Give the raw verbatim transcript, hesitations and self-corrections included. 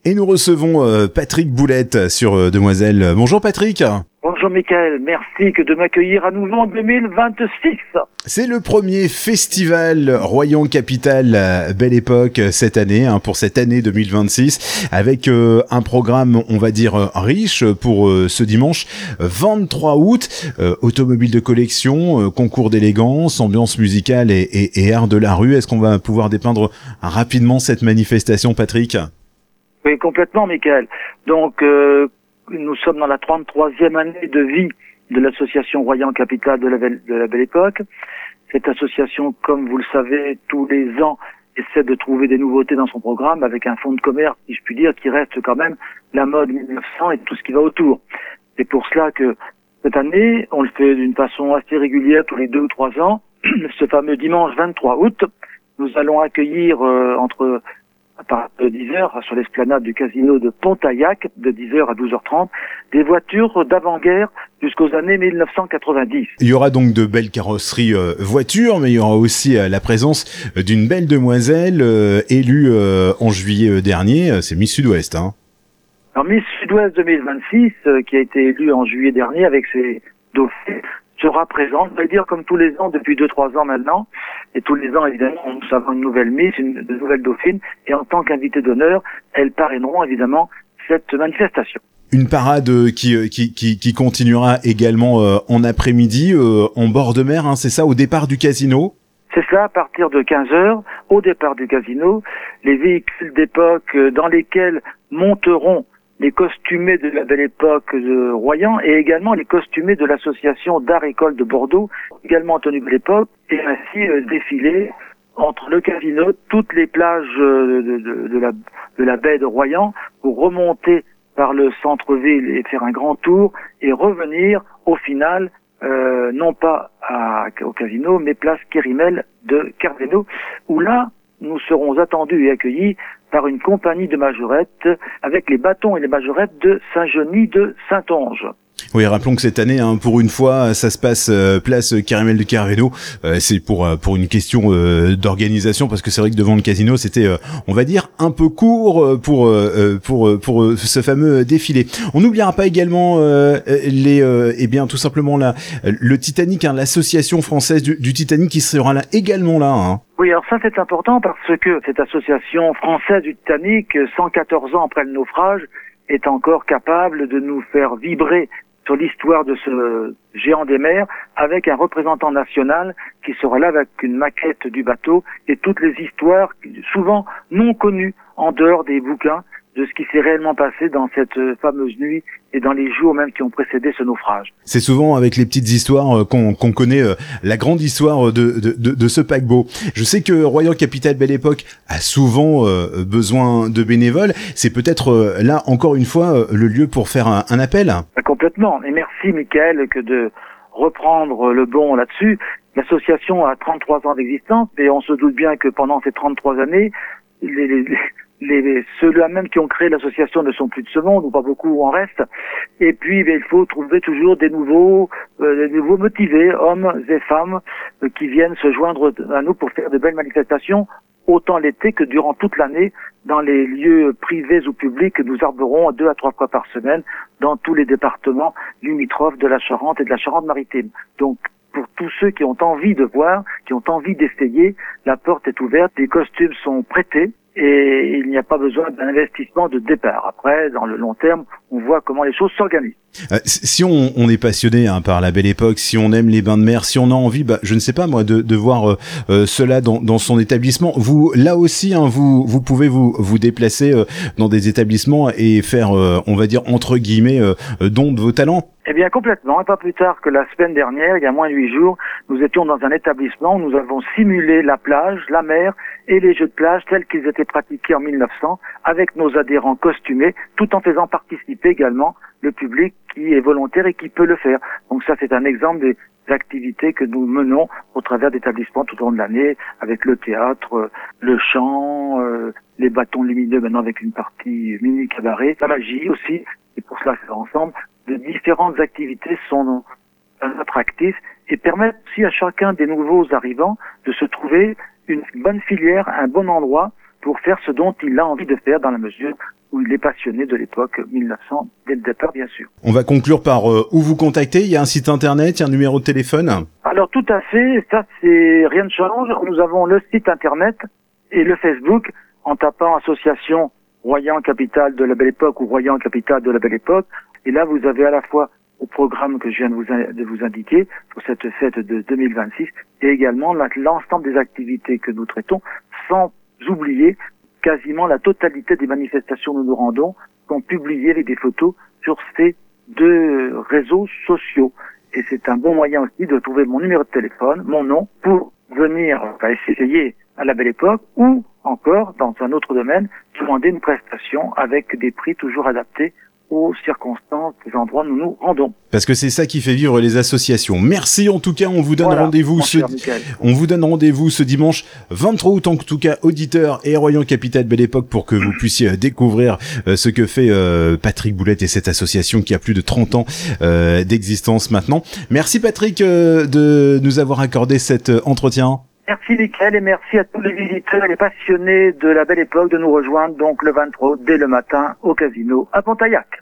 Et nous recevons euh, Patrick Boulette sur euh, Demoiselle. Bonjour Patrick. Bonjour Michael, merci que de m'accueillir à nouveau en deux mille vingt-six. C'est le premier festival Royan Capitale Belle Époque cette année, hein, pour cette année deux mille vingt-six, avec euh, un programme, on va dire, riche pour euh, ce dimanche vingt-trois août. Euh, automobile de collection, euh, concours d'élégance, ambiance musicale et, et, et art de la rue. Est-ce qu'on va pouvoir dépeindre rapidement cette manifestation, Patrick ? Oui, complètement Michael. Donc, euh, nous sommes dans la trente-troisième année de vie de l'association Royan Capitale de la Belle, de la Belle Époque. Cette association, comme vous le savez, tous les ans essaie de trouver des nouveautés dans son programme avec un fonds de commerce, si je puis dire, qui reste quand même la mode mille neuf cents et tout ce qui va autour. C'est pour cela que cette année, on le fait d'une façon assez régulière tous les deux ou trois ans. Ce fameux dimanche vingt-trois août, nous allons accueillir euh, entre à partir de dix heures sur l'esplanade du casino de Pontaillac, de dix heures à douze heures trente, des voitures d'avant-guerre jusqu'aux années mille neuf cent quatre-vingt-dix. Il y aura donc de belles carrosseries euh, voitures, mais il y aura aussi euh, la présence d'une belle demoiselle euh, élue euh, en juillet dernier, euh, c'est Miss Sud-Ouest. Hein. Alors Miss Sud-Ouest deux mille vingt-six, euh, qui a été élue en juillet dernier avec ses dauphins, sera présente, je vais dire comme tous les ans depuis deux trois ans maintenant. Et tous les ans, évidemment, nous avons une nouvelle Miss, une, une nouvelle dauphine, et en tant qu'invité d'honneur, elles parraineront évidemment cette manifestation. Une parade qui, qui, qui, qui continuera également euh, en après-midi, euh, en bord de mer, hein, c'est ça, au départ du casino ? C'est cela, à partir de quinze heures, au départ du casino, les véhicules d'époque dans lesquels monteront les costumés de la Belle Époque de Royan et également les costumés de l'association d'art école de Bordeaux, également en tenue Belle Époque, et ainsi euh, défiler entre le casino, toutes les plages euh, de, de, de, la, de la baie de Royan pour remonter par le centre-ville et faire un grand tour et revenir au final, euh, non pas à, au casino, mais place Kérimel de Cardeno, où là, nous serons attendus et accueillis par une compagnie de majorettes avec les bâtons et les majorettes de Saint-Genis de Saint-Onge. Oui, rappelons que cette année, hein, pour une fois, ça se passe euh, place Caramel de Carveno. Euh, c'est pour euh, pour une question euh, d'organisation, parce que c'est vrai que devant le casino, c'était, euh, on va dire, un peu court pour euh, pour pour, pour euh, ce fameux défilé. On n'oubliera pas également euh, les, euh, eh bien, tout simplement là, le Titanic, hein, l'association française du, du Titanic qui sera là également là. Hein. Oui, alors ça c'est important parce que cette association française du Titanic, cent quatorze ans après le naufrage, est encore capable de nous faire vibrer sur l'histoire de ce géant des mers avec un représentant national qui sera là avec une maquette du bateau et toutes les histoires souvent non connues en dehors des bouquins de ce qui s'est réellement passé dans cette fameuse nuit et dans les jours même qui ont précédé ce naufrage. C'est souvent avec les petites histoires qu'on, qu'on connaît la grande histoire de, de, de, de ce paquebot. Je sais que Royan Capitale Belle Époque a souvent euh, besoin de bénévoles. C'est peut-être euh, là, encore une fois, euh, le lieu pour faire un, un appel. Complètement. Et merci, Michael, que de reprendre le bon là-dessus. L'association a trente-trois ans d'existence et on se doute bien que pendant ces trente-trois années, les, les, les, ceux-là même qui ont créé l'association ne sont plus de ce monde, ou pas beaucoup en reste. Et puis, ben, il faut trouver toujours des nouveaux, euh, des nouveaux motivés, hommes et femmes, euh, qui viennent se joindre à nous pour faire de belles manifestations, autant l'été que durant toute l'année, dans les lieux privés ou publics que nous arborons deux à trois fois par semaine dans tous les départements limitrophes de la Charente et de la Charente-Maritime. Donc, pour tous ceux qui ont envie de voir, qui ont envie d'essayer, la porte est ouverte, les costumes sont prêtés et il n'y a pas besoin d'un investissement de départ. Après, dans le long terme, on voit comment les choses s'organisent. Euh, si on, on est passionné hein, par la Belle Époque, si on aime les bains de mer, si on a envie, bah, je ne sais pas moi, de, de voir euh, euh, cela dans, dans son établissement. Vous, là aussi, hein, vous, vous pouvez vous, vous déplacer euh, dans des établissements et faire, euh, on va dire entre guillemets, euh, don de vos talents. Eh bien, complètement. Et pas plus tard que la semaine dernière, il y a moins de huit jours, nous étions dans un établissement où nous avons simulé la plage, la mer et les jeux de plage tels qu'ils étaient pratiqués en mille neuf cents avec nos adhérents costumés, tout en faisant participer également le public qui est volontaire et qui peut le faire. Donc ça, c'est un exemple des activités que nous menons au travers d'établissements tout au long de l'année, avec le théâtre, le chant, euh, les bâtons lumineux maintenant avec une partie mini cabaret, la magie aussi, et pour cela c'est ensemble. De différentes activités sont attractives et permettent aussi à chacun des nouveaux arrivants de se trouver une bonne filière, un bon endroit pour faire ce dont il a envie de faire dans la mesure où les passionnés de l'époque mille neuf cents, dès le départ bien sûr. On va conclure par euh, où vous contacter. Il y a un site internet, il y a un numéro de téléphone. Alors tout à fait, ça c'est rien ne change. Nous avons le site internet et le Facebook en tapant association Royan Capitale de la Belle Époque ou Royan Capitale de la Belle Époque. Et là vous avez à la fois au programme que je viens de vous, de vous indiquer pour cette fête de deux mille vingt-six et également l'ensemble des activités que nous traitons, sans oublier quasiment la totalité des manifestations où nous nous rendons sont publiées avec des photos sur ces deux réseaux sociaux. Et c'est un bon moyen aussi de trouver mon numéro de téléphone, mon nom, pour venir enfin, essayer à la Belle Époque ou encore, dans un autre domaine, demander une prestation avec des prix toujours adaptés aux circonstances des endroits où nous nous rendons. Parce que c'est ça qui fait vivre les associations. Merci en tout cas, on vous donne voilà, rendez-vous ce on vous donne rendez-vous ce dimanche vingt-trois août en tout cas, auditeurs et Royan Capitale Belle Époque, pour que vous puissiez découvrir euh, ce que fait euh, Patrick Boulette et cette association qui a plus de trente ans euh, d'existence maintenant. Merci Patrick euh, de nous avoir accordé cet euh, entretien. Merci Mickaël et merci à tous les visiteurs et les passionnés de la Belle Époque de nous rejoindre donc le vingt-trois août dès le matin au casino à Pontaillac.